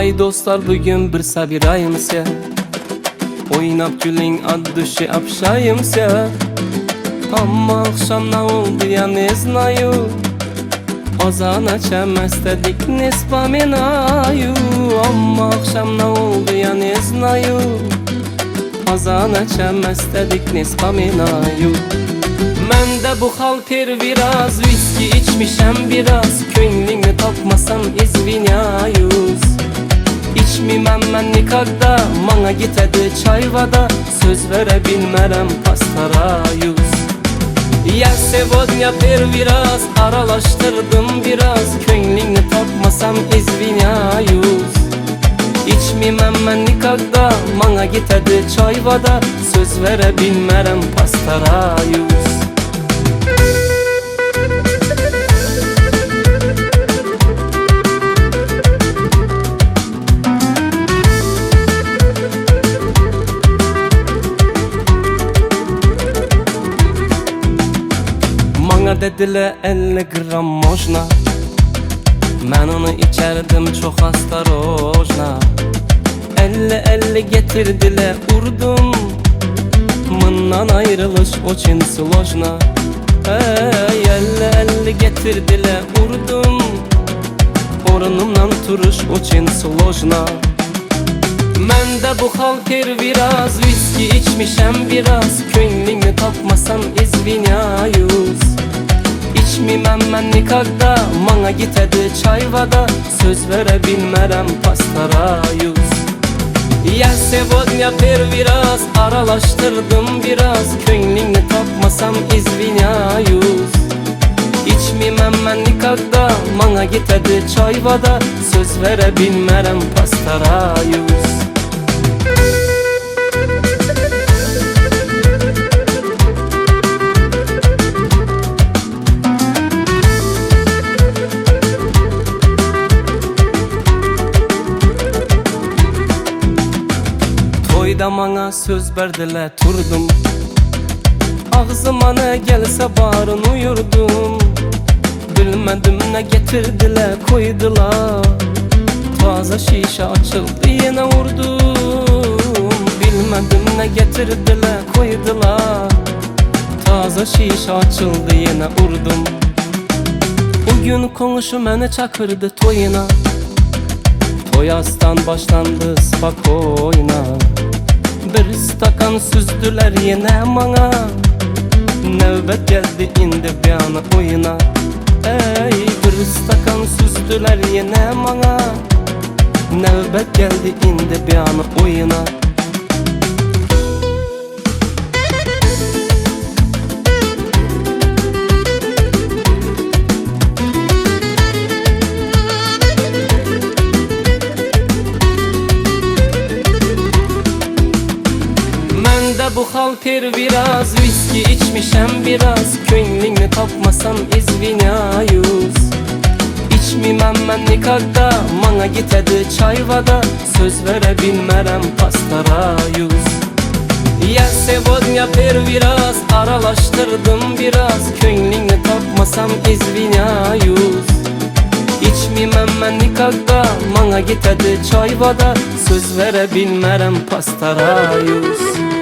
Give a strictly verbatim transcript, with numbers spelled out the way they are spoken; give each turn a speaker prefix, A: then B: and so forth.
A: Vay dostlar, bugün bir sabirayımsa, oynap gülün ad düşü apşayımsa. Amma akşam ne oldu ya ne znayu, ozan açamaz dedik nespa menayu. Amma akşam ne oldu ya ne znayu, ozan açamaz dedik nespa menayu. Ben de bu hal per biraz, viski içmişem biraz, könlünü tapmasam izvinayuz. İçmimem ben nikakda, mana gitedi çayvada, söz verebilmerem pastarayuz. Ya sevodnya per biraz, aralaştırdım biraz, könlünü tapmasam izvinayuz. İçmimem ben nikakda, mana gitedi çayvada, söz verebilmerem pastarayuz. Bana dediler elli gram mojna, ben onu içerdim çok astarojna. Elli elli getirdiler urdum, mından ayrılış için slojna. Hey, elli elli getirdiler urdum, orunumdan turuş için slojna. Ben de bu hal per biraz, viski içmişem biraz, könlünü tapmasam izvinayuz. İçmimem ben nikakda, mana gitedi çayvada, söz verebilmerem pastarayuz. Ya sevodnya per biraz, aralaştırdım biraz, könlünü tapmasam izvinayuz. İçmimem ben nikakda, mana gitedi çayvada, söz verebilmerem pastarayuz. Toyda bana söz verdiler turdum, ağzıma ne gelse barın uyurdum. Bilmedim ne getirdiler koydular, taze şişe açıldı yine vurdum. Bilmedim ne getirdiler koydular, taze şişe açıldı yine vurdum. Bugün konuşu beni çakırdı toyuna, toyastan başlandı spakoyna. Bir stakan süzdüler yine bana, növbet geldi indi bir ana oyuna. Ey, bir stakan süzdüler yine bana, növbet geldi indi bir ana oyuna. Bu hal per biraz, viski içmişem biraz, könlünü tapmasam izvinayuz. İçmimem ben nikakda, mana gitedi çayvada, söz verebilmerem pastarayuz. Ya sevodnya per biraz, aralaştırdım biraz, könlünü tapmasam izvinayuz. İçmimem ben nikakda, mana gitedi çayvada, söz verebilmerem pastarayuz.